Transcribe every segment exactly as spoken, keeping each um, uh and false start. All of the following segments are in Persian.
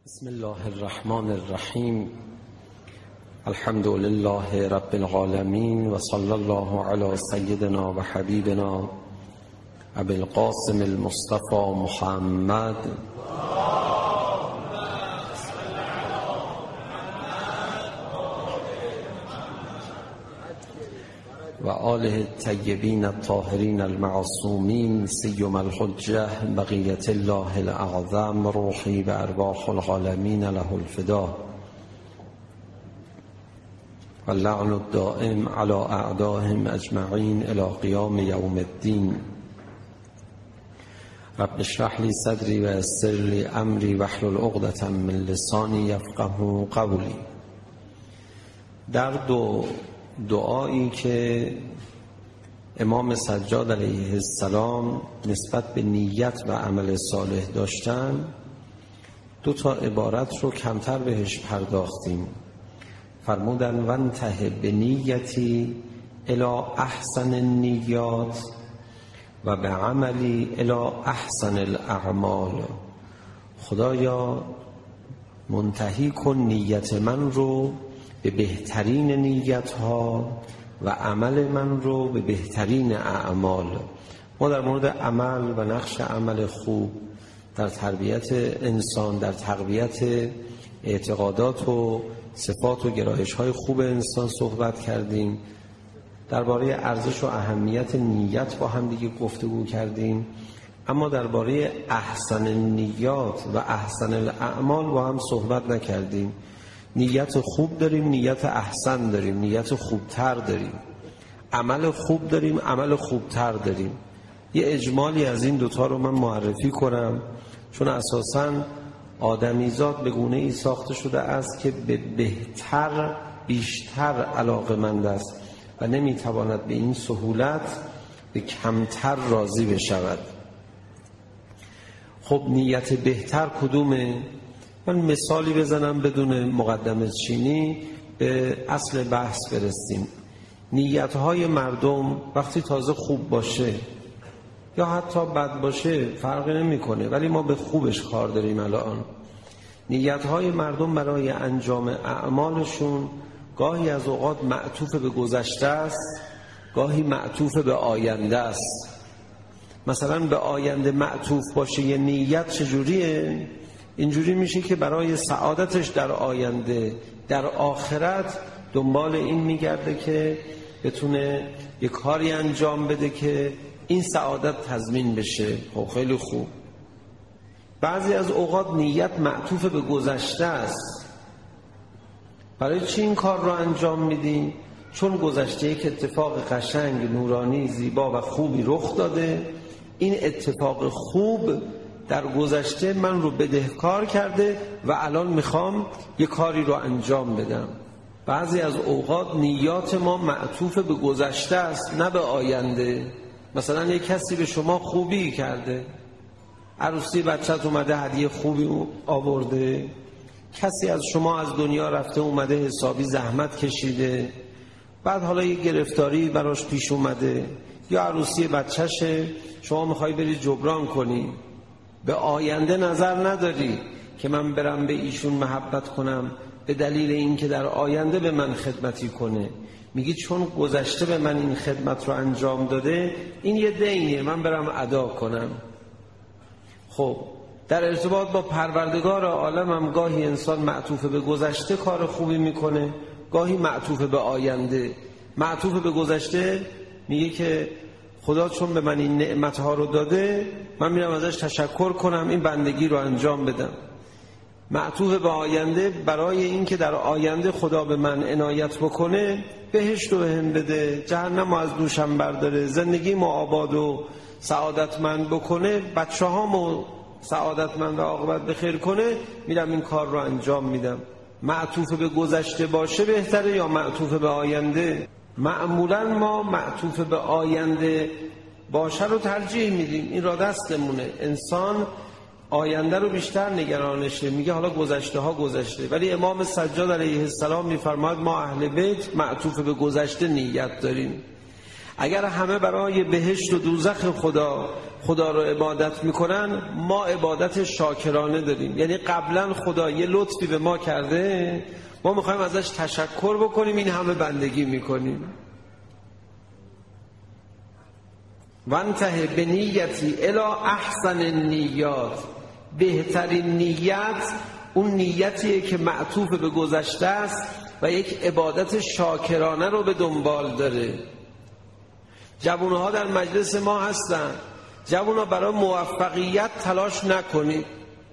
بسم الله الرحمن الرحیم. الحمد لله رب العالمین و صلی الله علی سیدنا و حبیبنا ابی القاسم المصطفى محمد و آله الطیبین الطاهرین المعصومین سیما الحجة بقیة الله الاعظم روحی و ارواح العالمین له الفدا و اللعن الدائم علی اعدائهم اجمعین الی قیام یوم الدین. رب اشرح لی صدری و یسر لی امری واحلل عقدة من لسانی یفقهوا قولی. در دو دعایی که امام سجاد علیه السلام نسبت به نیت و عمل صالح داشتن، دو تا عبارت رو کمتر بهش پرداختیم. فرمودن وانتهی به نیتی الی احسن النیات و به عملی الی احسن الاعمال. خدایا منتهی کن نیت من رو به بهترین نیت ها و عمل من رو به بهترین اعمال. ما در مورد عمل و نقش عمل خوب در تربیت انسان، در تقویت اعتقادات و صفات و گرایش های خوب انسان صحبت کردیم. درباره ارزش و اهمیت نیت با هم دیگه گفتگو کردیم. اما درباره احسن النیات و احسن الاعمال با هم صحبت نکردیم. نیت خوب داریم، نیت احسن داریم، نیت خوبتر داریم، عمل خوب داریم، عمل خوبتر داریم. یه اجمالی از این دوتا رو من معرفی کنم، چون اساساً آدمیزاد به گونه ای ساخته شده است که به بهتر بیشتر علاقه‌مند است و نمیتواند به این سهولت به کمتر راضی بشود. خب نیت بهتر کدومه؟ من مثالی بزنم بدون مقدمه چینی به اصل بحث برسیم. نیتهای مردم وقتی تازه خوب باشه یا حتی بد باشه فرقی نمیکنه، ولی ما به خوبش کار داریم. الان نیتهای مردم برای انجام اعمالشون گاهی از اوقات معطوف به گذشته است، گاهی معطوف به آینده است. مثلا به آینده معطوف باشه یه نیت چجوریه؟ اینجوری میشه که برای سعادتش در آینده، در آخرت دنبال این میگرده که بتونه یه کاری انجام بده که این سعادت تضمین بشه. خب خیلی خوب. بعضی از اوقات نیت معطوف به گذشته است. برای چی این کار رو انجام میدیم؟ چون گذشته یک اتفاق قشنگ، نورانی، زیبا و خوبی رخ داده. این اتفاق خوب در گذشته من رو بدهکار کرده و الان میخوام یه کاری رو انجام بدم. بعضی از اوقات نیات ما معطوف به گذشته است، نه به آینده. مثلا یک کسی به شما خوبی کرده، عروسی بچت اومده هدیه خوبی آورده، کسی از شما از دنیا رفته اومده حسابی زحمت کشیده، بعد حالا یه گرفتاری براش پیش اومده، یا عروسی بچهشه شما میخوای بری جبران کنی. به آینده نظر نداری که من برم به ایشون محبت کنم به دلیل اینکه در آینده به من خدمتی کنه. میگی چون گذشته به من این خدمت رو انجام داده، این یه دینیه، من برم ادا کنم. خب در ارتباط با پروردگار عالم هم گاهی انسان معطوف به گذشته کار خوبی میکنه، گاهی معطوف به آینده. معطوف به گذشته میگه که خدا چون به من این نعمتها رو داده، من میرم ازش تشکر کنم، این بندگی رو انجام بدم. معطوف به آینده برای این که در آینده خدا به من عنایت بکنه، بهشت رو بهم بده، جهنم رو از دوشم برداره، زندگی مو آباد و سعادتمند بکنه، بچه هامو سعادتمند و عاقبت بخیر کنه، میرم این کار رو انجام میدم. معطوف به گذشته باشه بهتره یا معطوف به آینده؟ معمولا ما معطوف به آینده باشه رو ترجیح میدیم. این را دستمونه. انسان آینده رو بیشتر نگرانشه، میگه حالا گذشته ها گذشته. ولی امام سجاد علیه السلام میفرماید ما اهل بیت معطوف به گذشته نیت داریم. اگر همه برای بهشت و دوزخ خدا خدا رو عبادت میکنن، ما عبادت شاکرانه داریم. یعنی قبلا خدا یه لطفی به ما کرده، ما میخوایم ازش تشکر بکنیم، این همه بندگی میکنیم. وانتهی به نیتی الی احسن النیات، بهترین نیت اون نیتیه که معطوف به گذشته است و یک عبادت شاکرانه رو به دنبال داره. جوانها در مجلس ما هستن، جوانها برای موفقیت تلاش نکنید،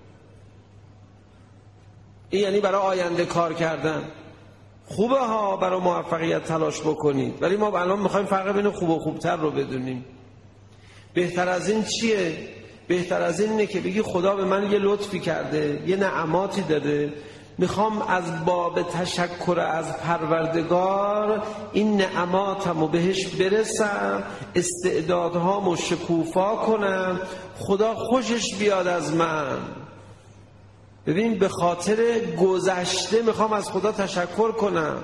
این یعنی برای آینده کار کردن. خوبه ها برای موفقیت تلاش بکنید، ولی ما الان میخوایم فرق بین خوب و خوبتر رو بدونیم. بهتر از این چیه؟ بهتر از این اینه که بگی خدا به من یه لطفی کرده، یه نعماتی داده، میخوام از باب تشکر از پروردگار این نعماتمو بهش برسم، استعدادهامو شکوفا کنم، خدا خوشش بیاد از من. ببین به خاطر گذشته میخوام از خدا تشکر کنم.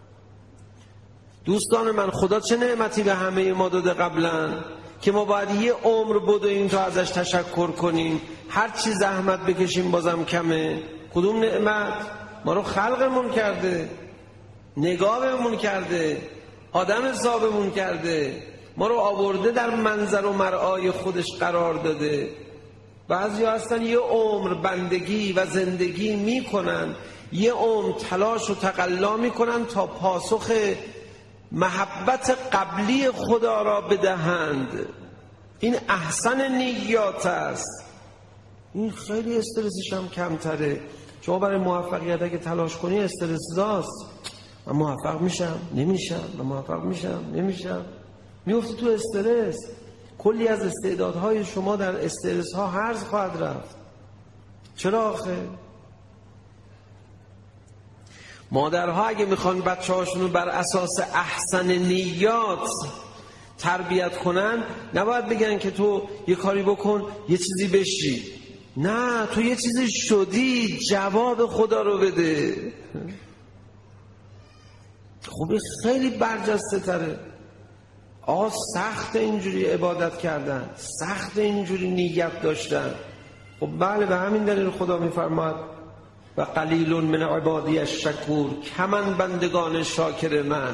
دوستان من، خدا چه نعمتی به همه ما داده قبلا که ما باید یه عمر بدویم تا ازش تشکر کنیم. هر چی زحمت بکشیم بازم کمه. کدوم نعمت؟ ما رو خلقمون کرده، نگاه بهمون کرده، آدم حسابمون کرده، ما رو آورده در منظر و مرعای خودش قرار داده. بعضی هستن یه عمر بندگی و زندگی میکنن، یه عمر تلاش و تقلا میکنن تا پاسخ محبت قبلی خدا را بدهند. این احسن نیات است. این خیلی استرسش هم کمتره. شما برای موفقیت اگه تلاش کنی استرس داست. من موفق میشم نمیشم، من موفق میشم نمیشم، میفتی تو استرس. کلی از استعدادهای شما در استرس ها هرز خواهد رفت. چرا آخه؟ مادرها اگه میخوان بچه هاشونو بر اساس احسن نیات تربیت کنن، نباید بگن که تو یه کاری بکن یه چیزی بشی. نه، تو یه چیزی شدی، جواب خدا رو بده. خوبی خیلی برجسته تره. آقا سخت اینجوری عبادت کردن، سخت اینجوری نیت داشتن. خب بله، به همین دلیل خدا میفرماد و قلیل من عبادی الشکور، کمن بندگان شاکر من.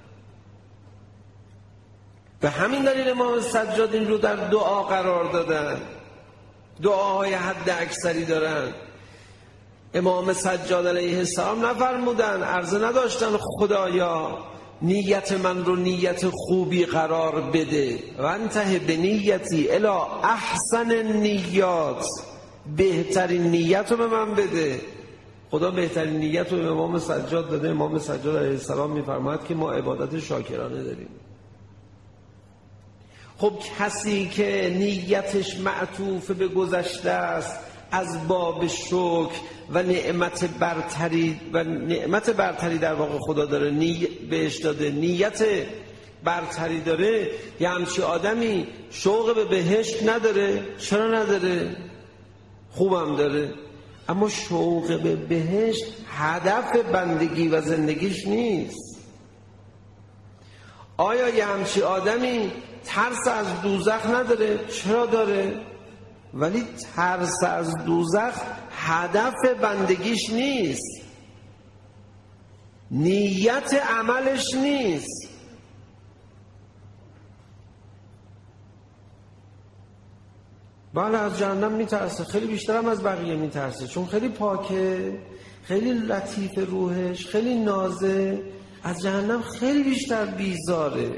به همین دلیل امام سجاد این رو در دعا قرار دادن. دعاهای حد اکثری دارن. امام سجاد علیه السلام نفرمودن، عرضه نداشتن خدایا نیت من رو نیت خوبی قرار بده، و انتهی به نیتی الی احسن نیات، بهترین نیت رو به من بده. خدا بهترین نیت رو به امام سجاد داده. امام سجاد علیه السلام میفرماید که ما عبادت شاکرانه داریم. خب کسی که نیتش معطوف به گذشته است، از باب شکر و نعمت برتری و نعمت برتری در واقع خدا داره نی... بهش داده، نیت برتری داره، یه همچی آدمی شوق به بهشت نداره. چرا نداره؟ خوبم داره، اما شوق به بهشت هدف بندگی و زندگیش نیست. آیا یه همچی آدمی ترس از دوزخ نداره؟ چرا داره؟ ولی ترس از دوزخ هدف بندگیش نیست، نیت عملش نیست. بله از جهنم میترسه، خیلی بیشتر هم از بقیه میترسه، چون خیلی پاکه، خیلی لطیف روحش، خیلی نازه. از جهنم خیلی بیشتر بیزاره.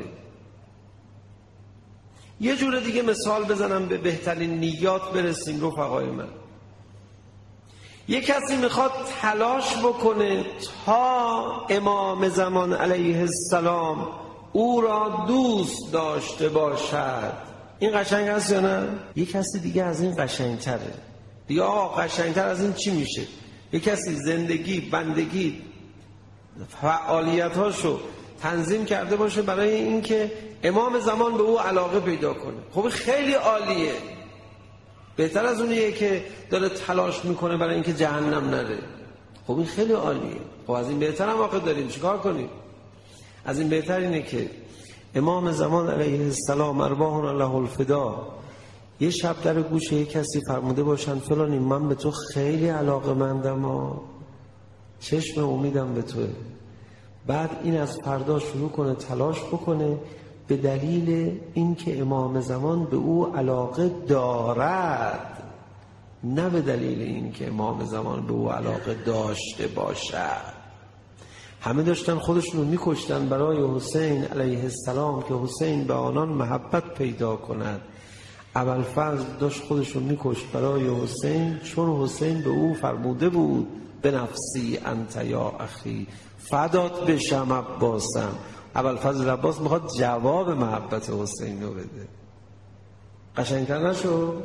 یه جور دیگه مثال بزنم به بهترین نیات برسیم رفقای من. یه کسی میخواد تلاش بکنه تا امام زمان علیه السلام او را دوست داشته باشد. این قشنگ هست یا نه؟ یه کسی دیگه از این قشنگتره. دیگه آقا قشنگتر از این چی میشه؟ یه کسی زندگی، بندگی، فعالیتاشو تنظیم کرده باشه برای اینکه امام زمان به او علاقه پیدا کنه. خب خیلی عالیه، بهتر از اونیه که داره تلاش میکنه برای اینکه جهنم نره. خب این خیلی عالیه. خب از این بهتر هم واقع داریم، چیکار کنیم؟ از این بهتر اینه که امام زمان علیه السلام ارواحنا له الفدا یه شب در گوشه یه کسی فرموده باشن فلانی من به تو خیلی علاقه‌مندم ها، چشم امیدم به توه. بعد این از فردا شروع کنه تلاش بکنه به دلیل اینکه امام زمان به او علاقه دارد، نه به دلیل اینکه امام زمان به او علاقه داشته باشد. همه داشتن خودشون رو میکشتن برای حسین علیه السلام که حسین به آنان محبت پیدا کند. ابوالفضل داشت خودشون میکشت برای حسین چون حسین به او فرموده بود به نفسی انت یا اخی، فدات بشم عباسم. ابوالفضل عباس میخواد جواب محبت حسین رو بده. قشنگتر نشو؟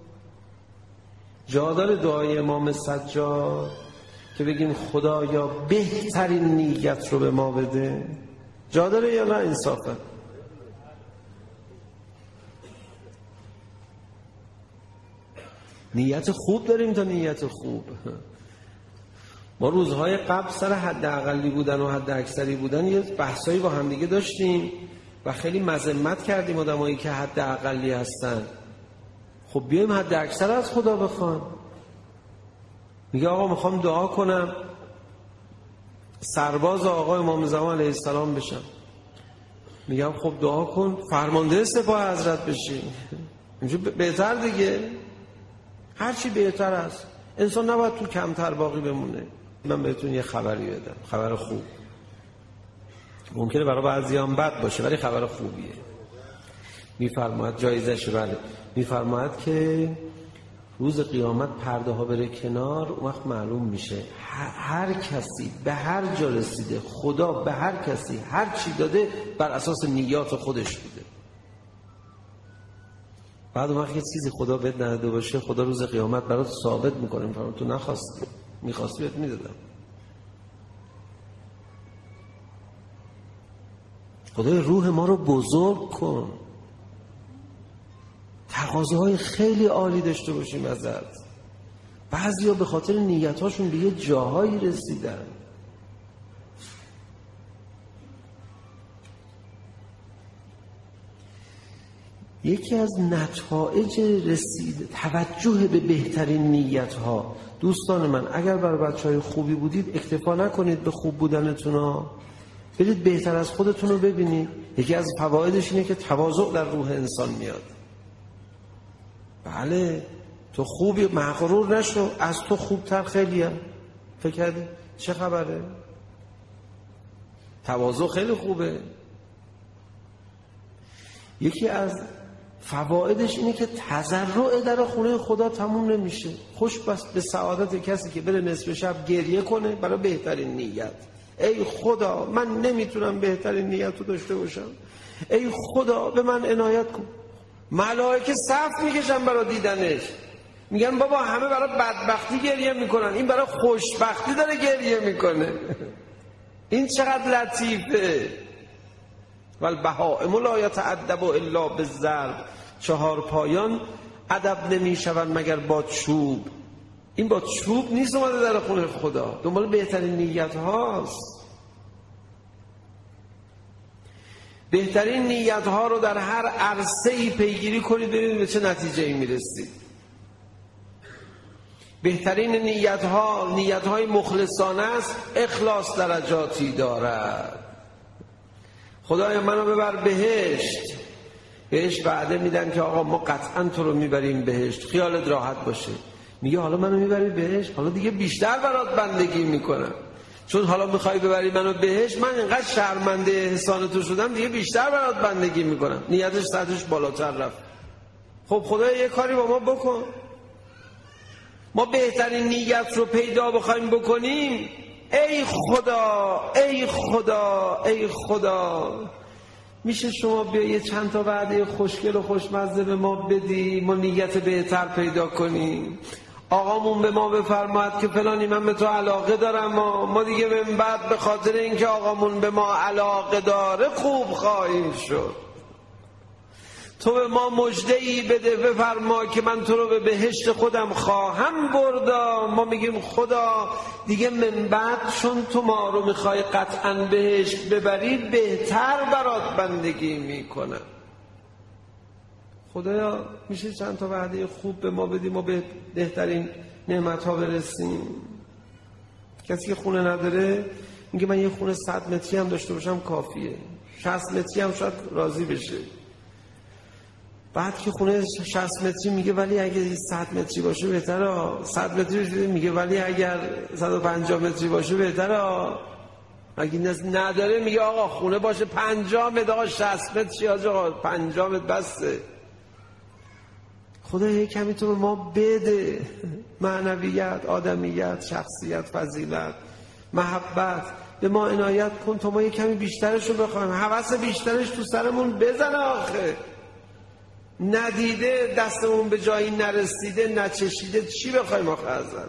جا داره دعای امام سجاد که بگیم خدایا بهترین نیت رو به ما بده؟ جا داره یا نه؟ انصافا نیت خوب داریم تا نیت خوب. ما روزهای قبل سر حد اقلی بودن و حد اکثری بودن یه بحثایی با همدیگه داشتیم و خیلی مذمت کردیم آدمایی که حد اقلی هستن. خب بیایم حد اکثر از خدا بخوان. میگه آقا میخوام دعا کنم سرباز آقا امام زمان علیه السلام بشم. میگم خب دعا کن فرمانده سپاه حضرت بشی. اینجا بهتر دیگه، هرچی بهتر است. انسان نباید تو کمتر باقی بمونه. من بهتون یه خبری بدم، خبر خوب. ممکنه برای بعضیان بد باشه ولی خبر خوبیه. میفرماید جایزش بله، میفرماید که روز قیامت پرده ها بره کنار، اون وقت معلوم میشه هر کسی به هر جا رسیده، خدا به هر کسی هر چی داده بر اساس نیات خودش بوده. بعد اون وقت یه چیزی خدا بهت نداده باشه، خدا روز قیامت برات ثابت میکنه، میفرماید تو نخواستی، میخواستی بهت میدادم. خدای روح ما رو بزرگ کن، تقاضاهای خیلی عالی داشته باشیم ازت. بعضیا به خاطر نیتاشون به یه جاهایی رسیدن. یکی از نتایج رسید توجه به بهترین نیت‌ها. دوستان من اگر برای بچهای خوبی بودید اکتفا نکنید به خوب بودنتون ها، برید بهتر از خودتون رو ببینید. یکی از فوایدش اینه که تواضع در روح انسان میاد. بله تو خوبی، مغرور نشو، از تو خوبتر خیلی هم. فکر کردی چه خبره؟ تواضع خیلی خوبه. یکی از فوایدش اینه که تضرع در خونه خدا تموم نمیشه. خوش بس به سعادت کسی که بره نصف شب گریه کنه برای بهترین نیت. ای خدا من نمیتونم بهترین نیت رو داشته باشم، ای خدا به من عنایت کن. ملائکه صف میکشن برای دیدنش، میگن بابا همه برای بدبختی گریه میکنن، این برای خوشبختی داره گریه میکنه. این چقدر لطیفه. والبهائم لا یتأدب الا بالضرب. چهار پایان ادب نمیشون مگر با چوب. این با چوب نیست اومده در خونه خدا، دنبال بهترین نیت هاست. بهترین نیت ها رو در هر عرصه‌ای پیگیری کنید ببینید به چه نتیجه‌ای میرسید. بهترین نیت ها نیت های مخلصانه است، اخلاص درجاتی دارد. خدایا منو ببر بهشت. بهش وعده میدن که آقا ما قطعا تو رو میبریم بهشت، خیالت راحت باشه. میگه حالا منو میبری بهشت، حالا دیگه بیشتر برات بندگی میکنم، چون حالا میخوای ببری منو بهشت، من اینقدر شرمنده احسان تو شدم دیگه بیشتر برات بندگی میکنم. نیتش سطحش بالاتر رفت. خب خدایا یه کاری با ما بکن. ما بهترین نیت رو پیدا بخوایم بکنیم، ای خدا ای خدا ای خدا میشه شما بیا یه چند تا وعده خوشگل و خوشمزه به ما بدی، ما نیت بهتر پیدا کنیم. آقامون به ما بفرماید که فلانی من به تو علاقه دارم، ما, ما دیگه من بعد به خاطر اینکه آقامون به ما علاقه داره خوب خواهیم شد. تو به ما مژده‌ای بده، بفرما که من تو رو به بهشت خودم خواهم بردا. ما میگیم خدا دیگه من بعد چون تو ما رو میخوای قطعا بهشت ببری، بهتر برات بندگی میکنم. خدایا میشه چند تا وعده خوب به ما بدیم و به بهترین نعمت ها برسیم؟ کسی که خونه نداره میگه من یه خونه صد متری هم داشته باشم کافیه، شصت متری هم شاید راضی بشه. بعد که خونه شصت متری میگه ولی اگه صد متری باشه بهتره، صد متری باشه میگه ولی اگر صد و پنجاه متری باشه بهتره. اگه نداره میگه آقا خونه باشه پنجاه متر، آقا شصت متری آقا پنجاه متر بسته. خدا یه کمی تو به ما بده، معنویت، آدمیت، شخصیت، فضیلت، محبت به ما عنایت کن تا ما یه کمی بیشترش رو بخوایم. هوس بیشترش تو سرمون بزنه آخه. ندیده دستمون به جایی نرسیده نچشیده چی بخوایم آخه ازت؟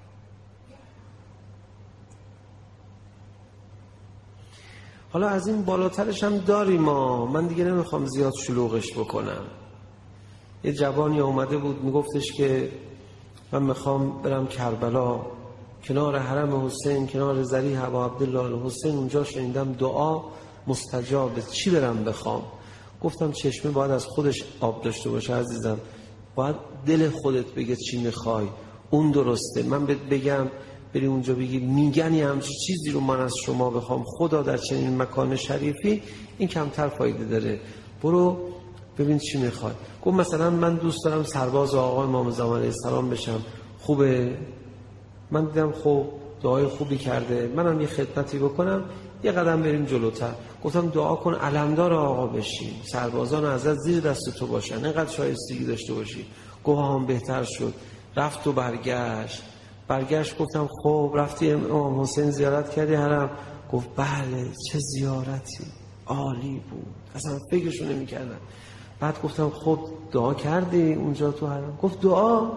حالا از این بالاترش هم داریم ما. من دیگه نمیخوام زیاد شلوغش بکنم. یه جوانی اومده بود میگفتش که من میخوام برم کربلا، کنار حرم حسین، کنار ذریح ابا عبدالله الحسین، اونجا شنیدم دعا مستجابه، چی برم بخوام؟ گفتم چشمه باید از خودش آب داشته باشه عزیزم، باید دل خودت بگه چی میخوای، اون درسته. من بهت بگم بری اونجا بگی میگن یه همچی چیزی رو من از شما بخوام خدا در چنین مکان شریفی، این کمتر فایده داره. برو ببین چی میخوای. گفت مثلا من دوست دارم سرباز آقا امام زمان علیه السلام بشم، خوبه؟ من دیدم خب دعای خوبی کرده، منم یه خدمتی بکنم، یه قدم بریم جلوتر. گفتم دعا کن علمدار آقا بشی، سربازان ازت زیر دست تو باشن، اینقدر شایستگی داشته باشی. گفت هم بهتر شد. رفت و برگشت برگشت گفتم خب رفتی امام حسین زیارت کردی حرم؟ گفت بله چه زیارتی عالی بود، اصلا فکرشو نمی‌کردم. بعد گفتم خب دعا کردی اونجا تو حرم؟ گفت دعا.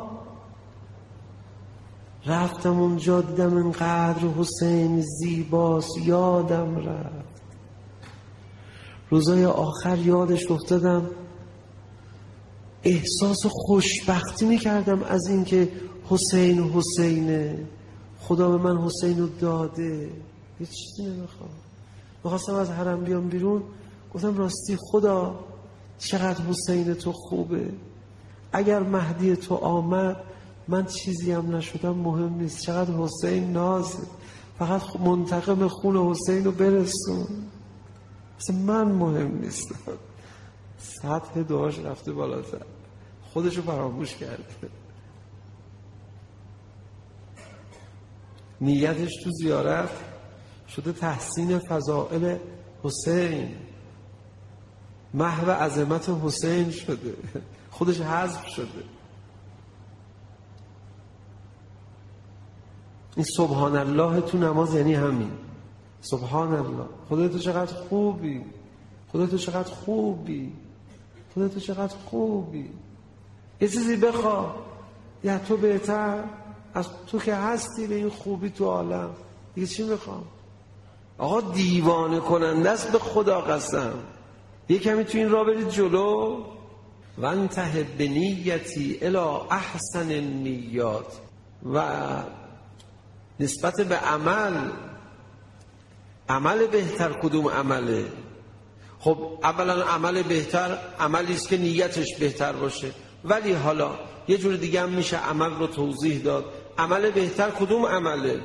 رفتم اونجا دیدم اینقدر حسین زیباست یادم رفت. روزای آخر یادش افتادم، احساس خوشبختی میکردم از این که حسین حسینه، خدا به من حسین رو داده، یه چیزی نمیخوام. میخواستم از حرم بیام بیرون، گفتم راستی خدا چقدر حسین تو خوبه، اگر مهدی تو آمد من چیزی هم نشدم مهم نیست، چقدر حسین نازه، فقط منتقم خون حسین رو برسون، اصلا من مهم نیستم. سطح دعاش رفته بالاتر، خودشو فراموش کرده. نیتش تو زیارت شده تحسین فضائل حسین، محو عظمت حسین شده، خودش حذف شده. این سبحان الله تو نماز یعنی همین، سبحان الله، خدا تو چقدر خوبی، خدا تو چقدر خوبی، خدا تو چقدر خوبی. یه چیزی بخوا، یا تو بهتر از تو که هستی به این خوبی تو عالم، دیگه چی میخوام؟ آقا دیوانه کننده است به خدا قسم. یه کمی تو این راه برید جلو. و انتهی به نیتی الی احسن النیات. و نسبت به عمل، عمل بهتر کدوم عمله؟ خب اولا عمل بهتر عملی است که نیتش بهتر باشه، ولی حالا یه جور دیگه هم میشه عمل رو توضیح داد. عمل بهتر کدوم عمله؟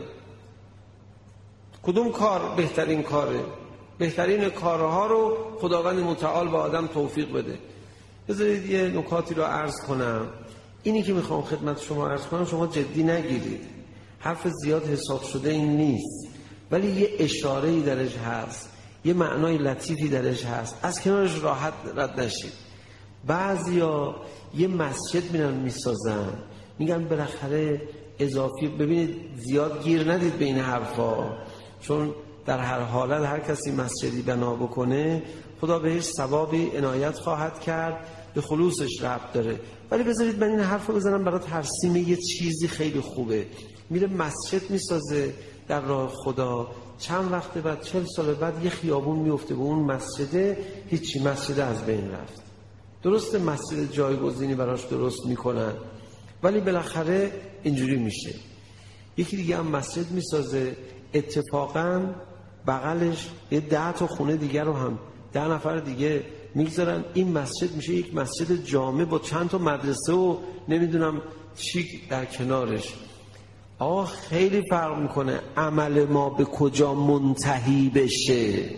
کدوم کار بهترین کاره؟ بهترین کارها رو خداوند متعال به آدم توفیق بده. بذارید یه نکاتی رو عرض کنم. اینی که میخوام خدمت شما عرض کنم شما جدی نگیرید، حرف زیاد حساب شده این نیست، ولی یه اشاره‌ای درش هست، یه معنای لطیفی درش هست، از کنارش راحت رد نشید. بعضیا یه مسجد میرن میسازن، میگن بالاخره اضافی. ببینید زیاد گیر ندید به این حرفا، چون در هر حالت هر کسی مسجدی بنا بکنه خدا بهش ثوابی عنایت خواهد کرد، به خلوصش ربط داره. ولی بذارید من این حرفو بزنم برای ترسیم یه چیزی خیلی خوبه. میره مسجد میسازه در راه خدا، چند وقت بعد چل سال بعد یه خیابون میفته به اون مسجده، هیچی، مسجد از بین رفت. درست مسجد جایگزینی براش درست میکنن ولی بالاخره اینجوری میشه. یکی دیگه هم مسجد میسازه، اتفاقا بغلش یه ده تا خونه دیگر رو هم ده نفر دیگه میگذارن، این مسجد میشه یک مسجد جامع با چند تا مدرسه و نمیدونم چی در کنارش. آقا خیلی فرق میکنه عمل ما به کجا منتهی بشه.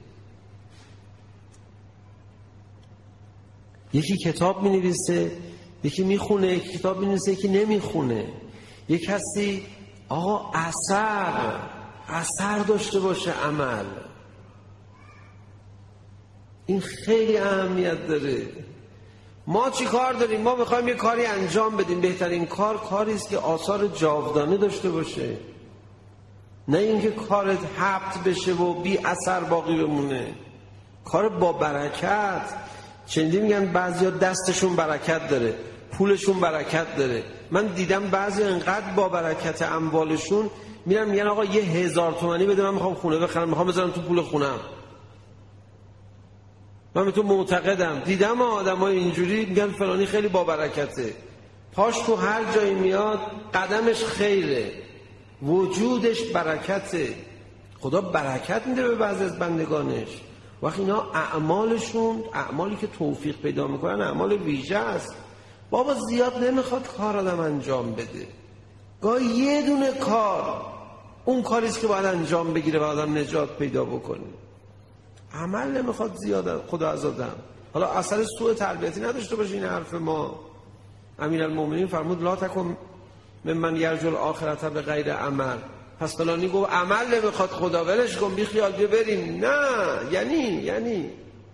یکی کتاب مینویسه، یکی میخونه، یکی کتاب مینویسه، یکی نمیخونه. یک کسی آقا اثر اثر داشته باشه عمل. این خیلی اهمیت داره. ما چی کار داریم؟ ما میخوایم یه کاری انجام بدیم. بهترین کار کاری است که آثار جاودانه داشته باشه، نه اینکه کارت حبط بشه و بی اثر باقی بمونه. کار با برکت. چندی میگن بعضیا دستشون برکت داره، پولشون برکت داره. من دیدم بعضی انقدر با برکت اموالشون میرن میگن آقا یه هزار تومانی بده من میخوام خونه بخرم، میخوام بذارم تو پول خونم. من به تو معتقدم. دیدم آدمای اینجوری میگن فلانی خیلی با برکته، پاش تو هر جایی میاد قدمش خیره، وجودش برکته. خدا برکت میده به بعضی از بندگانش. وقتی اینا اعمالشون، اعمالی که توفیق پیدا میکنن اعمال ویژه است. بابا زیاد نمیخواد کار آدم انجام بده، گاهی یه دونه کار اون کاریست که باید انجام بگیره و آدم نجات پیدا بکنه. عمل نمیخواد زیاد خدا از آدم. حالا اثر سوء تربیتی نداشته باشه این حرف ما. امیرالمومنین فرمود لا تکن ممن یرجو الاخرة به غیر عمل. پس فلانی گفت عمل نمیخواد خدا، ولش کن بی خیال بیا بریم. نه، یعنی یعنی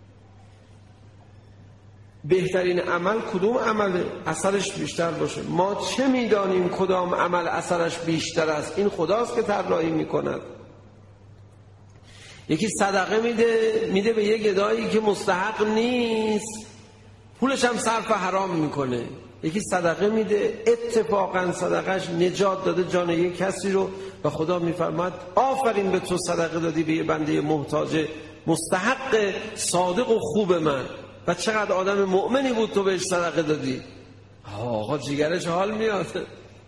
بهترین عمل کدوم عمل اثرش بیشتر باشه؟ ما چه میدانیم کدام عمل اثرش بیشتر است؟ این خداست که طراحی میکند. یکی صدقه میده میده به یه گدایی که مستحق نیست، پولش هم صرف حرام میکنه. یکی صدقه میده اتفاقا صدقهش نجات داده جان یک کسی رو و خدا میفرماد آفرین به تو صدقه دادی به یه بنده محتاج مستحق صادق و خوب من. و چقدر آدم مؤمنی بود تو بهش صدقه دادی. آقا جیگرش حال میاد.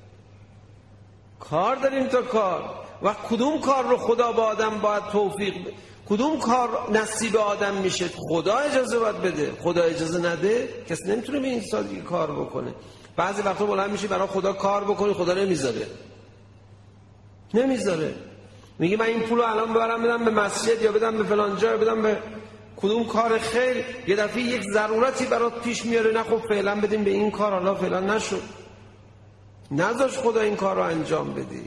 کار داریم تا کار. و کدوم کار رو خدا با آدم باید توفیق بده؟ کدوم کار نصیب آدم میشه؟ خدا اجازه باید بده. خدا اجازه نده کسی نمیتونه به این سادگی کار بکنه. بعضی وقتا بلند میشی برای خدا کار بکنی، خدا نمیذاره نمیذاره میگه من این پولو الان ببرم بدم به مسجد یا بدم به فلان جا یا بدم به کدوم کار خیر. یه دفعه یک ضرورتی برات پیش میاره، نه خب فعلا بدیم به این کار، حالا فعلا نشد، نذاش خدا این کار رو انجام بدی.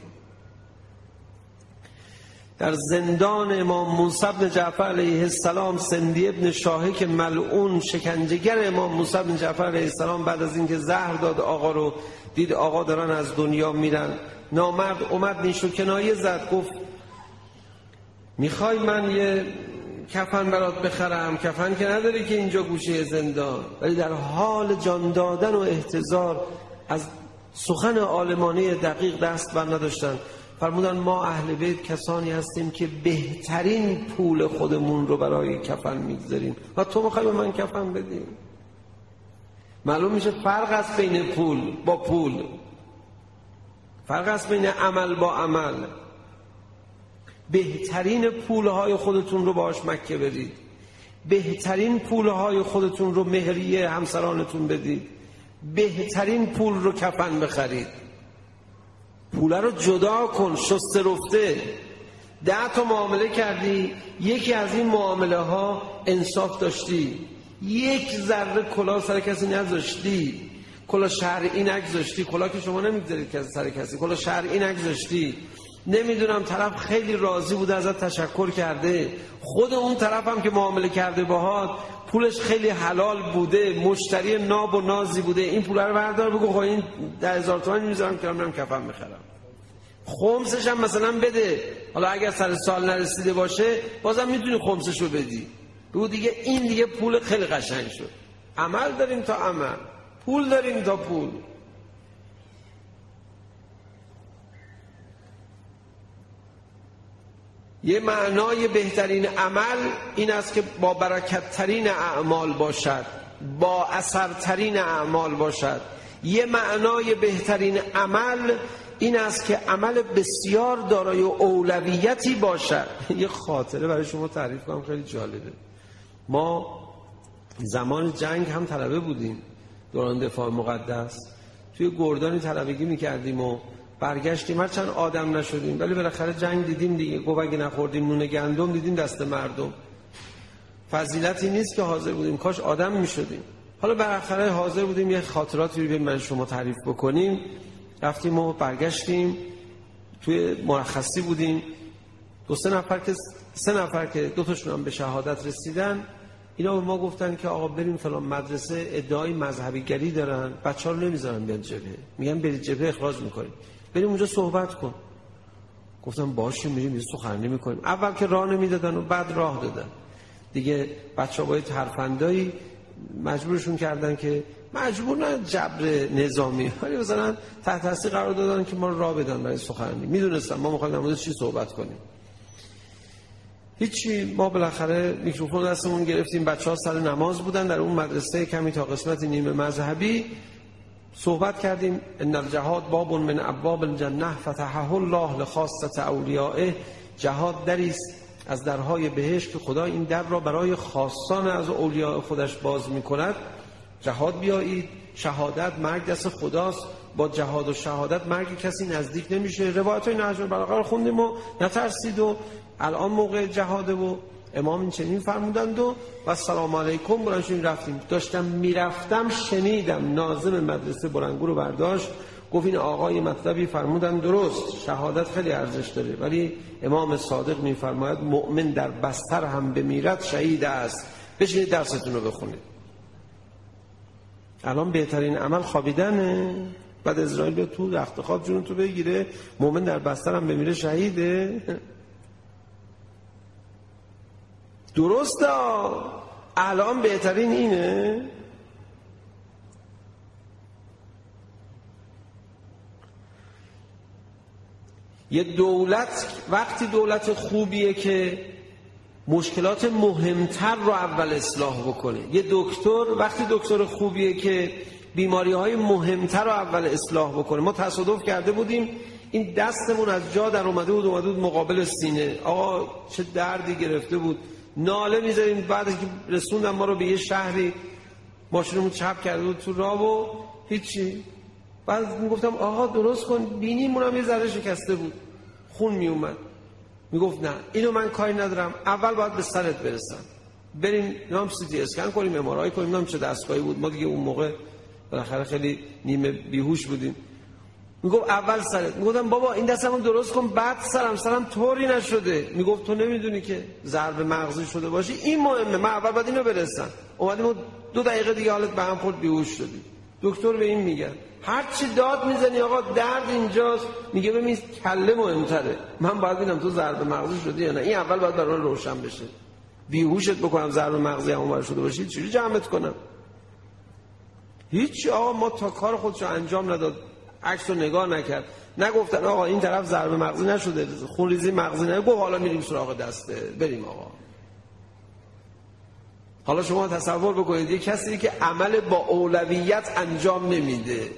در زندان امام موسی بن جعفر علیه السلام سندی ابن شاهک ملعون شکنجهگر امام موسی بن جعفر علیه السلام بعد از اینکه زهر داد آقا رو، دید آقا دارن از دنیا میرن، نامرد اومد نیش و کنایه زد، گفت میخوای من یه کفن برات بخرم؟ کفن که نداری که اینجا گوشه زندان. ولی در حال جان دادن و احتضار از سخن عالمانه دقیق دست بر نداشتن. فرمودن ما اهل بیت کسانی هستیم که بهترین پول خودمون رو برای کفن میگذاریم و تو میخوای به من کفن بدی؟ معلوم میشه فرق است بین پول با پول، فرق است بین عمل با عمل. بهترین پولهای خودتون رو باش مکه برید، بهترین پولهای خودتون رو مهریه همسرانتون بدید، بهترین پول رو کفن بخرید. پوله رو جدا کن، شسته رفته. ده تا معامله کردی، یکی از این معامله ها انصاف داشتی، یک ذره کلاه سر کسی نذاشتی، کلاه شرعی نگذاشتی، کلاه که شما نمیگذارید که سر کسی، کلاه شرعی نگذاشتی، نمیدونم طرف خیلی راضی بوده ازت تشکر کرده، خود اون طرف هم که معامله کرده باهات پولش خیلی حلال بوده، مشتری ناب و نازی بوده، این پول رو بردار بگو خب این ده هزار تومان میذارم که من کفن میخرم، خمسش هم مثلا بده، حالا اگر سر سال نرسیده باشه بازم میتونی خمسش رو بدی، بگو دیگه این دیگه پول خیلی قشنگ شد. عمل داریم تا عمل، پول داریم تا پول. یه معنای بهترین عمل این است که با برکت ترین اعمال باشد. با اثرترین اعمال باشد. یه معنای بهترین عمل این است که عمل بسیار دارای اولویتی باشد. یه خاطره برای شما تعریف کنم خیلی جالبه. ما زمان جنگ هم طلبه بودیم، دوران دفاع مقدس، توی گردانی طلبگی میکردیم و برگشتیم، هرچند آدم نشدیم ولی بالاخره جنگ دیدیم دیگه، گوبگی نخوردیم، نون گندم دیدیم دست مردم. فضیلتی نیست که حاضر بودیم، کاش آدم میشدیم. حالا بالاخره حاضر بودیم یه خاطراتی رو من شما تعریف بکنیم. رفتیم و برگشتیم، توی مرخصی بودیم، دو سه نفر که سه نفر که دو تاشون هم به شهادت رسیدن، اینا به ما گفتن که آقا بریم فلان مدرسه، ادعای مذهبی گری دارن، بچه‌ها رو نمیذارن بیان جبهه، میگن برید جبهه اخراج میکنیم، بریم اونجا صحبت کن. گفتم باشه میریم یه سخنرانی میکنیم. اول که راه نمیدادن و بعد راه دادن دیگه. بچه‌ها با ترفندایی مجبورشون کردن که مجبور نه جبر نظامی، ولی مثلا تحت تاثیر قرار دادن که ما راه بدن برای سخنرانی. میدونستم ما می‌خوایم در مورد چی صحبت کنیم. هیچی، ما بالاخره میکروفون دستمون گرفتیم، بچه‌ها سر نماز بودن در اون مدرسه کمی تا قسمت نیمه مذهبی، صحبت کردیم. ان الجهاد باب من ابواب الجنه فتحه الله لخاصه اولیائه. جهاد دری است از درهای بهشت که خدا این در را برای خاصان از اولیاء خودش باز می‌کند. جهاد بیایید، شهادت مرگ دست خداست، با جهاد و شهادت مرگ کسی نزدیک نمیشه. روایت‌های نهج البلاغه رو خوندیم و نترسید و الان موقع جهاده و امام این چنین فرمودند و و السلام علیکم برنشون رفتیم. داشتم میرفتم شنیدم ناظم مدرسه بلندگو رو برداشت گفت این آقای مطلبی فرمودن درست، شهادت خیلی ارزش داره، ولی امام صادق میفرماید مؤمن در بستر هم بمیرد شهید است. بشینید درستون رو بخونید. الان بهترین عمل خوابیدنه، بعد اسرائیل بیاد تو رخت خواب جون تو بگیره، مؤمن در بستر هم بمیره شهیده. درسته الان بهترین اینه. یه دولت وقتی دولت خوبیه که مشکلات مهمتر رو اول اصلاح بکنه. یه دکتر وقتی دکتر خوبیه که بیماری های مهمتر رو اول اصلاح بکنه. ما تصادف کرده بودیم این دستمون از جا در اومده بود اومده بود مقابل سینه، آقا چه دردی گرفته بود، ناله میذاریم. بعد که رسوندن ما رو به یه شهری، ماشینمون چپ کرده بود تو راه و هیچی. بعد میگفتم آقا درست کن، بینیمون هم یه ذره شکسته بود، خون میومد. میگفت نه اینو من کاری ندارم، اول باید به سرت برسم، بریم نام سی تی اسکن کنیم، ام آر آی کنیم، نام چه دستگاهی بود. ما دیگه اون موقع بالاخره خیلی نیمه بیهوش بودیم. میگفت اول سرت. میگفتم بابا این دستمو درست کن بعد سرم، سرم طوری نشده. میگفت تو نمیدونی که ضربه مغزی شده باشی، این مهمه، من اول باید اینو برسم. اومدیم دو دقیقه دیگه حالت به هم خورد، بیهوش شدی. دکتر به این میگه هر چی داد میزنی آقا درد اینجاست، میگه ببین کله مهمتره، من باید ببینم تو ضربه مغزی شدی یا نه، این اول باید برام روشن بشه. بیهوشت بکنم ضربه مغزی هم اونور شده باشی چجوری جمعت کنم؟ هیچ. آقا ما تا کار خودشو انجام نداد، عکس رو نگاه نکرد، نگفتن آقا این طرف ضربه مغزی نشده، خون ریزی مغزی نگفت، حالا میریم سراغ دسته، بریم آقا. حالا شما تصور بکنید یک کسی که عمل با اولویت انجام نمیده،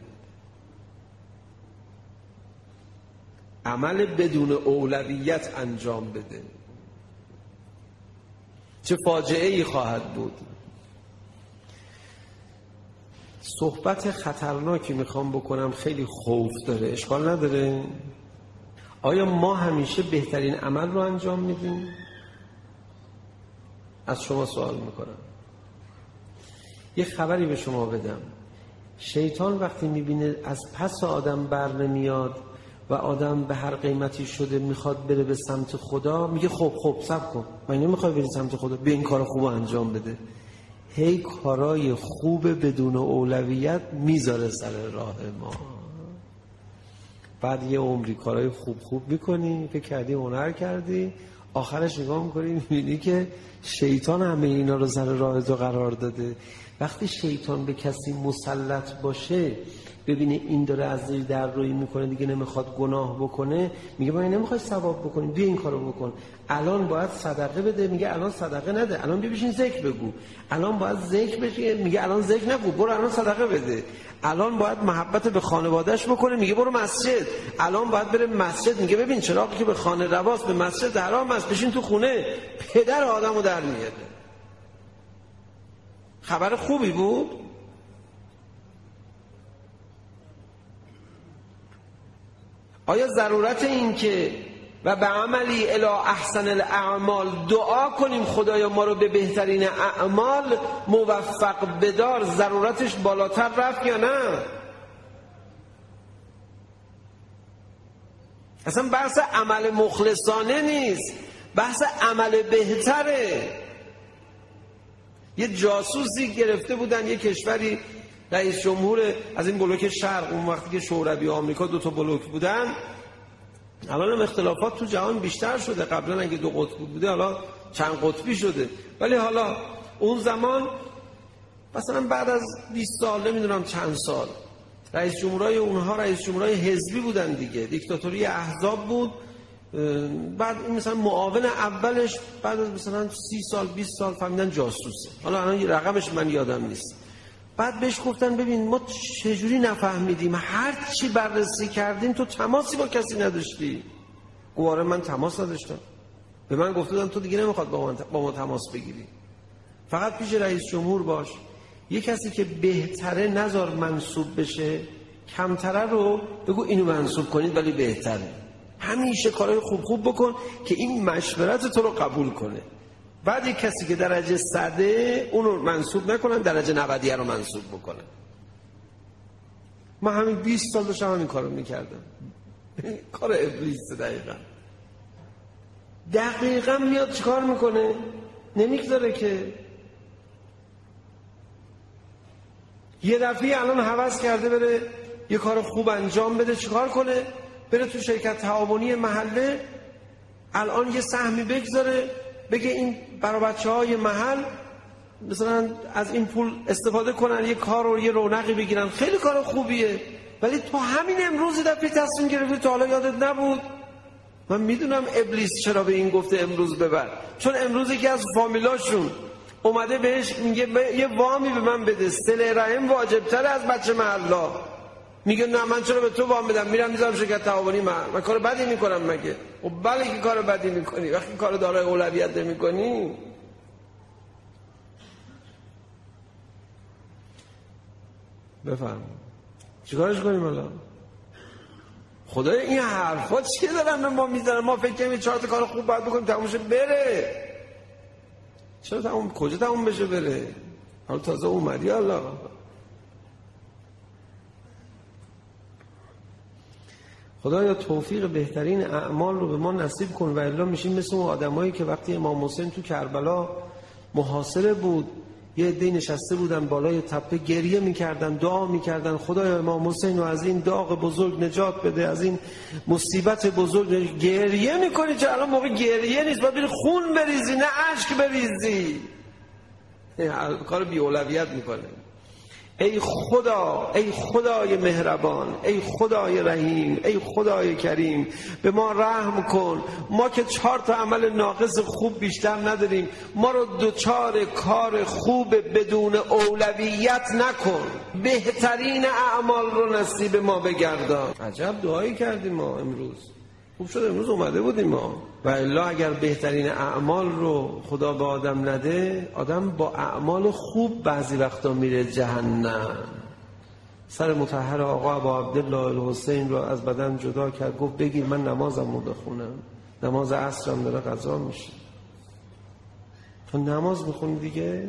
عمل بدون اولویت انجام بده، چه فاجعه ای خواهد بود. صحبت خطرناکی میخوام بکنم، خیلی خوف داره، اشکال نداره. آیا ما همیشه بهترین عمل رو انجام میدیم؟ از شما سوال میکنم. یه خبری به شما بدم. شیطان وقتی میبینه از پس آدم بر نمیاد و آدم به هر قیمتی شده میخواد بره به سمت خدا، میگه خب خب صبر کن، من نمیخوای بری سمت خدا، به این کار خوب انجام بده. هی کارای خوب بدون اولویت میذاره سر راه ما. بعد یه عمری کارای خوب خوب میکنی، فکر کردی هنر کردی، آخرش نگاه میکنی میبینی که شیطان همه اینا رو سر راه تو قرار داده. وقتی شیطان به کسی مسلط باشه، ببینه این داره از زیر در روی میکنه، دیگه نمیخواد گناه بکنه، میگه من نمیخوای ثواب بکنی، بیا این کارو بکن. الان باید صدقه بده، میگه الان صدقه نده. الان بیا بشین ذکر بگو. الان باید ذکر بشه، میگه الان ذکر نگو، برو الان صدقه بده. الان باید محبت به خانواده‌اش بکنه، میگه برو مسجد. الان باید بره مسجد، میگه ببین چراغی که به خانه رواست به مسجد حرام است، بشین تو خونه. پدر آدمو در میاره. خبر خوبی بود. آیا ضرورت این که و به عملی الی احسن الاعمال دعا کنیم خدایا ما رو به بهترین اعمال موفق بدار، ضرورتش بالاتر رفت یا نه؟ اصلا بحث عمل مخلصانه نیست، بحث عمل بهتره. یه جاسوسی گرفته بودن یه کشوری، رئیس جمهور از این بلوک شرق، اون وقتی که شوروی و آمریکا دو تا بلوک بودن، الان هم اختلافات تو جهان بیشتر شده. قبلا اگه دو قطب بوده حالا چند قطبی شده، ولی حالا اون زمان مثلا بعد از بیست سال نمیدونم چند سال رئیس جمهورای اونها رئیس جمهورای حزبی بودن دیگه، دیکتاتوری احزاب بود. بعد این مثلا معاون اولش بعد از مثلا سی سال بیست سال فهمیدن جاسوسه. حالا الان رقمش من یادم نیست. بعد بهش گفتن ببین ما چجوری نفهمیدیم، هر چی بررسی کردیم تو تماسی با کسی نداشتی. گواره من تماس نداشتم. به من گفتن تو دیگه نمیخواد با, با ما تماس بگیری، فقط پیش رئیس جمهور باش. یه کسی که بهتره نذار منصوب بشه، کمتره رو بگو اینو منصوب کنید ولی بهتره. همیشه کارهای خوب خوب بکن که این مشورت تو رو قبول کنه. بعد یک کسی که درجه صده اونو منصوب نکنن، درجه نودیه رو منصوب بکنن. من همین بیست سال داشتم همین کارو میکردم. کار ابلیسه. دقیقا دقیقا میاد چیکار میکنه؟ نمیگذاره که. یه دفعه الان هوس کرده بره یه کار خوب انجام بده، چیکار کنه؟ بره تو شرکت تعاونی محله، الان یه سهمی بگذاره، بگه این برای بچه‌های محل مثلا از این پول استفاده کنن، یه کار رو یه رونقی بگیرن. خیلی کار خوبیه، ولی تو همین امروز دفعه تصمیم گرفتی، تا حالا یادت نبود. من میدونم ابلیس چرا به این گفته امروز ببر، چون امروز یکی از فامیلاشون اومده بهش میگه یه وامی به من بده، صله رحم واجب‌تر از بچه محلا. میگه نه من چرا به تو وام بدم، میرم میذارم شرکت تعاونی. من من کار بدی میکنم مگه؟ خب بله که کار بدی میکنی، وقتی کار دارای اولویت نمیکنی. بفهم چیکارش کنیم الان؟ خدای این حرفا چیه دارن به ما میزنن؟ ما فکر کنیم چهار تا کار خوب باید بکنیم تموم شه بره. چرا تموم؟ کجا تموم بشه بره؟ حالا تازه اومدی. الله خدایا توفیق بهترین اعمال رو به ما نصیب کن، و الا میشیم مثل اون آدمایی که وقتی امام حسین تو کربلا محاصره بود، یه عده نشسته بودن بالای تپه گریه میکردن، دعا میکردن خدایا امام حسین رو از این داغ بزرگ نجات بده، از این مصیبت بزرگ. گریه میکنی چه؟ الان موقع گریه نیست، باید بری خون بریزی نه اشک بریزی. کار بی اولویت میکنه. ای خدا، ای خدای مهربان، ای خدای رحیم، ای خدای کریم، به ما رحم کن. ما که چهار تا عمل ناقص خوب بیشتر نداریم، ما رو دوچار کار خوب بدون اولویت نکن. بهترین اعمال رو نصیب ما بگردان. عجب دعایی کردیم ما امروز. خوب شد امروز اومده بودیم ما. و الا اگر بهترین اعمال رو خدا به آدم نده، آدم با اعمال خوب بعضی وقتا میره جهنم. سر مطهر آقا ابا عبدالله الحسین رو از بدن جدا کرد، گفت بگیر من نمازم رو بخونم. نماز عصرم داره قضا میشه. تو نماز میخونی دیگه.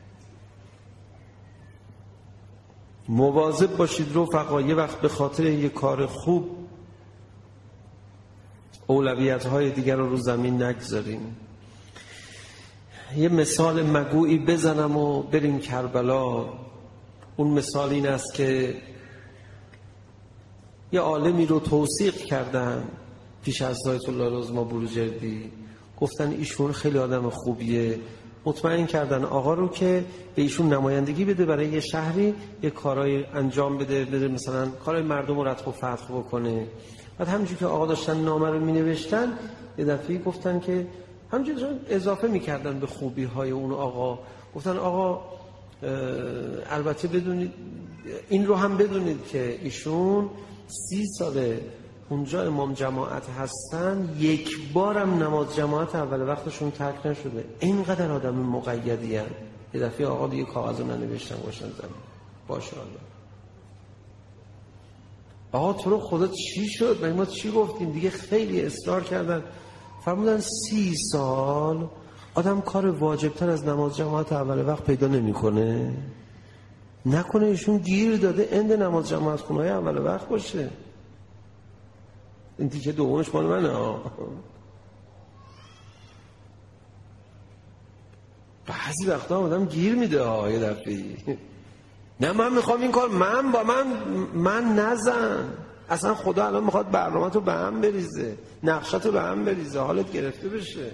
مواظب باشید رفقا، یه وقت به خاطر یه کار خوب اولویت‌های دیگر رو رو زمین نگذاریم. یه مثال مگویی بزنم و بریم کربلا. اون مثال این است که یه عالمی رو توثیق کردن پیش از آیت الله العظمی بروجردی، گفتن ایشون خیلی آدم خوبیه، مطمئن کردن آقا رو که به ایشون نمایندگی بده برای یه شهری یه کارهای انجام بده، بده مثلا کارهای مردم رو ردخ و فتح بکنه. بعد همونجوری که آقا داشتن نامه رو می نوشتن یه دفعه گفتن که همونجوری اضافه میکردن به خوبی های اون آقا، گفتن آقا البته بدونید این رو هم بدونید که ایشون سی ساله اونجا امام جماعت هستن، یک بارم نماز جماعت اول وقتشون ترک نشده. اینقدر آدم مقیدی هست. یه دفعه آقا دیگه کاغذ رو ننوشتن گوشن زمین. باشه الله آقا تو رو خدا چی شد؟ ما چی گفتیم؟ دیگه خیلی اصرار کردن. فرمودن سی سال آدم کار واجبتر از نماز جماعت اول وقت پیدا نمیکنه. نکنه ایشون گیر داده اند نماز جماعت خونه‌های اول وقت باشه. این تیکه دومش مال منه ها. بعضی وقتا آدم گیر میده ها یه دفعی. نه من میخوام این کار، من با من من نزن. اصلا خدا الان میخواد برنامه تو به هم بریزه، نقشت رو به هم بریزه، حالت گرفته بشه.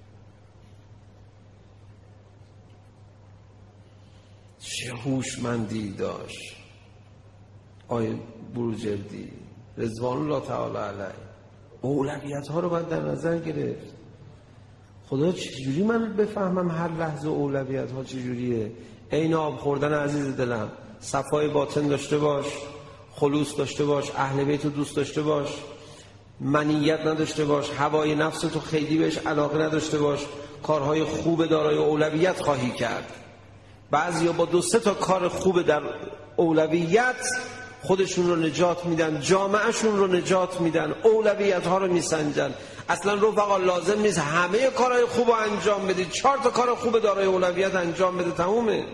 چه هوشمندی داشت آیه بروجردی رضوان الله تعالی علیه. اولویت ها رو باید در نظر گرفت. خدا چجوری من بفهمم هر لحظه اولویت ها چجوریه؟ عین آب خوردن عزیز دلم، صفای باطن داشته باش، خلوص داشته باش، اهل بیت رو دوست داشته باش، منیت نداشته باش، هوای نفس تو خیلی بهش علاقه نداشته باش، کارهای خوب دارای اولویت خواهی کرد. بعضیا با دو سه تا کار خوب در اولویت خودشون رو نجات میدن، جامعهشون رو نجات میدن، اولویت ها رو میسنجن. اصلا رفقا لازم نیست همه کارهای خوب رو انجام بدید، چهار تا کار خوب دارای اولویت انجام بده تمومه.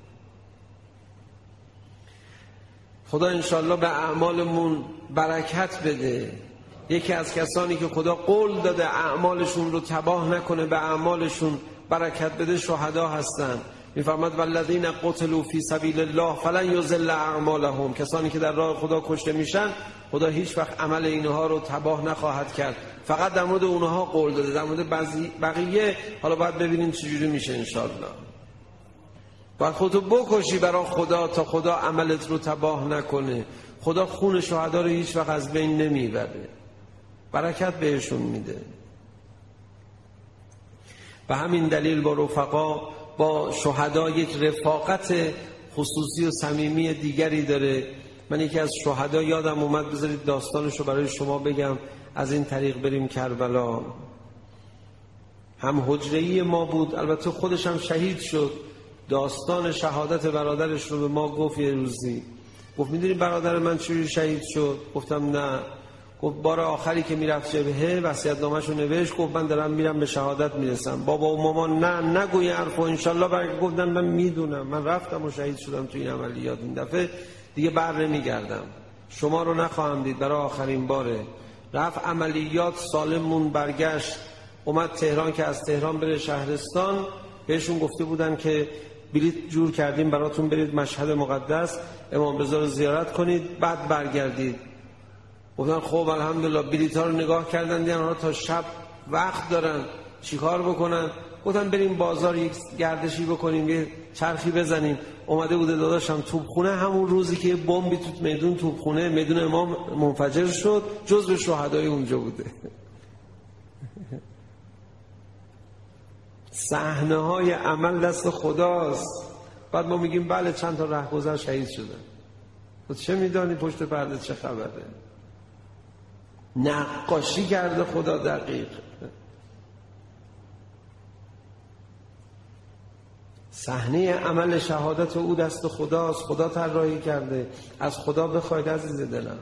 خدا انشالله به اعمالمون برکت بده. یکی از کسانی که خدا قول داده اعمالشون رو تباه نکنه، به اعمالشون برکت بده، شهدا هستن. میفرماد والذین قتلوا فی سبیل الله فلن یضل اعمالهم. کسانی که در راه خدا کشته میشن خدا هیچ وقت عمل اینها رو تباه نخواهد کرد. فقط در مورد اونها قول داده، در مورد بقیه حالا باید ببینیم چجوری میشه انشالله. باید خودتو بکشی برای خدا تا خدا عملت رو تباه نکنه. خدا خون شهدا رو هیچ وقت از بین نمیبره، برکت بهشون میده. به همین دلیل با رفقا، با شهدا یک رفاقت خصوصی و صمیمی دیگری داره. من یکی از شهدا یادم اومد، بذارید داستانشو برای شما بگم، از این طریق بریم کربلا. هم حجره‌ای ما بود، البته خودش هم شهید شد. داستان شهادت برادرش رو به ما گفت یه روزی. گفت میدونی برادر من چجوری شهید شد؟ گفتم نه. گفت بار آخری که میرفت جبهه وصیت‌نامه‌شو نوشت، گفت من دارم میرم به شهادت میرسم. بابا و مامان نه نگوی حرفو انشالله برای. گفتن من میدونم، من رفتم و شهید شدم تو این عملیات، این دفعه دیگه بر نمیگردم، شما رو نخواهم دید، برای آخرین باره. رفت عملیات، سالمون برگشت، اومد تهران که از تهران بره شهرستان. بهشون گفته بودن که بلیط جور کردیم براتون، برید مشهد مقدس امام رضا رو زیارت کنید بعد برگردید. گفتن خب الحمدلله. بلیط ها رو نگاه کردن دیدن ها تا شب وقت دارن، چیکار بکنن؟ گفتن بریم بازار یک گردشی بکنیم، یه چرخی بزنیم. اومده بوده داداشم توپخونه، همون روزی که بمبی تو میدون توپخونه میدون امام منفجر شد، جزو شهدای اونجا بوده. صحنه های عمل دست خداست. بعد ما میگیم بله چند تا رهگذر شهید شدن. تو چه میدانی پشت پرده چه خبره؟ نقاشی کرده خدا دقیق. صحنه عمل شهادت او دست خداست، خدا طراحی کرده. از خدا بخواید عزیز دلم.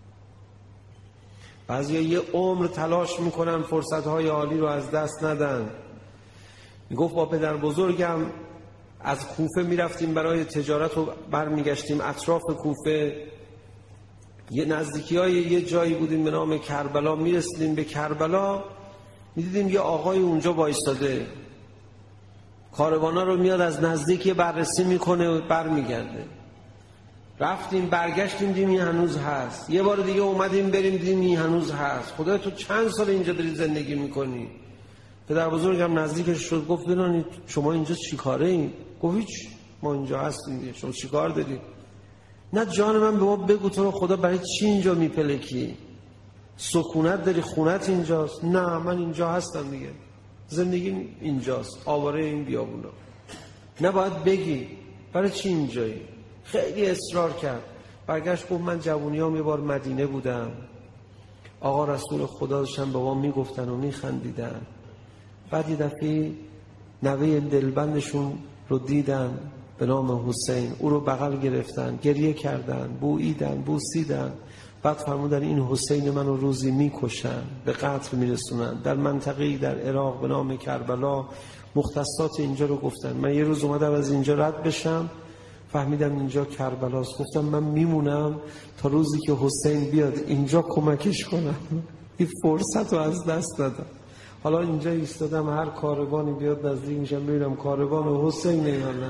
بعضیا یه عمر تلاش میکنن فرصتهای عالی رو از دست ندن. میگفت با پدر بزرگم از کوفه میرفتیم برای تجارت رو برمیگشتیم اطراف کوفه. یه نزدیکی های یه جایی بودیم به نام کربلا. میرسیدیم به کربلا میدیدیم یه آقای اونجا وایستاده، کاروانا رو میاد از نزدیک بررسی میکنه و برمیگرده. رفتیم برگشتیم دیدیم این هنوز هست. یه بار دیگه اومدیم بریم دیدیم این هنوز هست. خدا تو چند سال اینجا داری زندگی میکنی؟ پدر بزرگم نزدیکش شد، گفت ببینید شما اینجا چیکاره این؟ گفت هیچ، ما اینجا هستیم دیگه، شما چیکار دارید؟ نه جان من، به ما بگو تو رو خدا برای چی اینجا میپلکی؟ سکونت داری، خونت اینجاست؟ نه من اینجا هستم دیگه، زندگی اینجاست، آواره این بیابونا. نباید بگی برای چی اینجایی؟ خیلی اصرار کرد. برگشت گفت من جوونیام یه بار مدینه بودم، آقا رسول خدا داشتن به ما میگفتن و میخندیدن، بعد یه دفعه نوه دلبندشون رو دیدن به نام حسین، او رو بغل گرفتن، گریه کردن، بوییدن، بوسیدن، بعد فرمودن این حسین منو روزی میکشن، به قتل میرسونن. در منطقه‌ای در عراق به نام کربلا مختصات اینجا رو گفتن. من یه روز اومدم از اینجا رد بشم، فهمیدم اینجا کربلاست، گفتم من میمونم تا روزی که حسین بیاد اینجا کمکش کنم. این فرصت رو از دست دادم. حالا اینجا ایستادم، هر کاروانی بیاد نزدیک میشم ببینم کاروان حسین یا نه.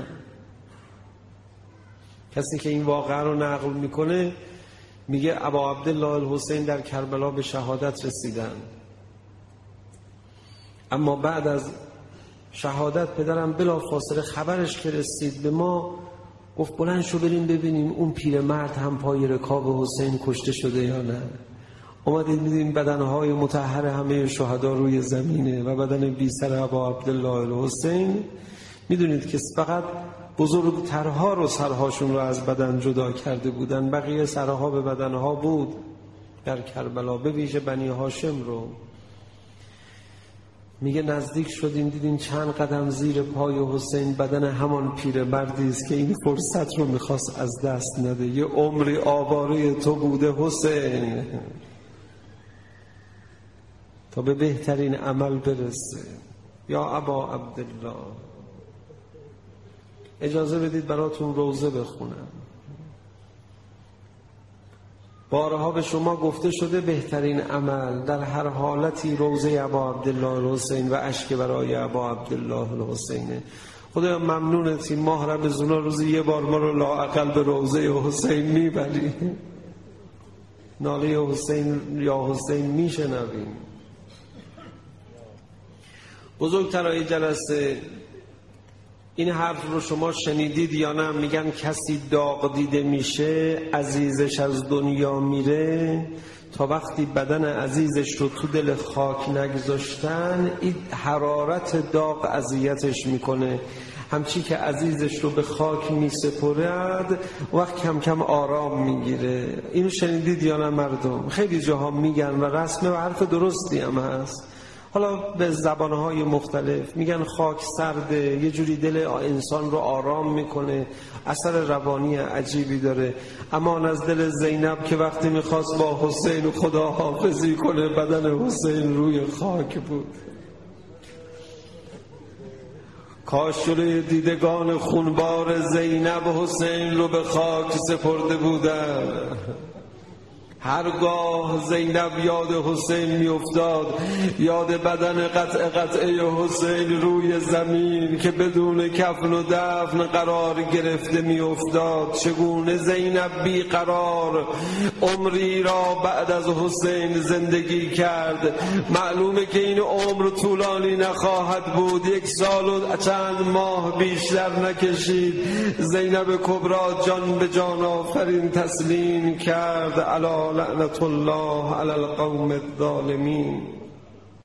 کسی که این واقعه رو نقل میکنه میگه ابا عبدالله الحسین در کربلا به شهادت رسیدن، اما بعد از شهادت پدرم بلا فاصله خبرش که رسید به ما، گفت بلند شو بریم ببینیم اون پیرمرد هم پای رکاب حسین کشته شده یا نه. اومدید میدیم بدنهای مطهر همه شهدا روی زمینه و بدن بی سر ابا عبدالله الحسین. میدونید که فقط بزرگترها رو سرهاشون رو از بدن جدا کرده بودن، بقیه سرها به بدنها بود در کربلا، به ویژه بنی هاشم رو. میگه نزدیک شدیم دیدیم چند قدم زیر پای حسین بدن همان پیرمردی است که این فرصت رو میخواست از دست نده. یه عمری آواره تو بوده حسین تا به بهترین عمل برسه. یا ابا عبدالله اجازه بدید براتون روزه بخونم. بارها به شما گفته شده بهترین عمل در هر حالتی روزه ابا عبدالله الحسین و اشک برای ابا عبدالله الحسینه. خدایا ممنونتی ماه رمضان روزی یه بار ما رو لااقل به روزه حسین میبری، ناله حسین یا حسین میشنویم. بزرگترای جلسه، این حرف رو شما شنیدید یا نه؟ میگن کسی داغ دیده میشه عزیزش از دنیا میره تا وقتی بدن عزیزش رو تو دل خاک نگذاشتن این حرارت داغ اذیتش میکنه. همچی که عزیزش رو به خاک میسپرد وقت کم کم آرام میگیره. اینو شنیدید یا نه مردم؟ خیلی جاها میگن و رسمه و حرف درستی هم هست. حالا به زبانهای مختلف میگن خاک سرده، یه جوری دل انسان رو آرام میکنه، اثر روانی عجیبی داره. امان از دل زینب که وقتی میخواست با حسین خدا حافظی کنه بدن حسین روی خاک بود. کاش جلوی دیدگان خونبار زینب حسین رو به خاک سپرده بودن. هرگاه زینب یاد حسین می افتاد، یاد بدن قطع قطعه حسین روی زمین که بدون کفن و دفن قرار گرفته می افتاد، چگونه زینب بی قرار عمری را بعد از حسین زندگی کرد. معلومه که این عمر طولانی نخواهد بود، یک سال و چند ماه بیشتر نکشید. زینب کبری جان به جان آفرین تسلیم کرد. الا لعنت الله علی القوم الظالمین.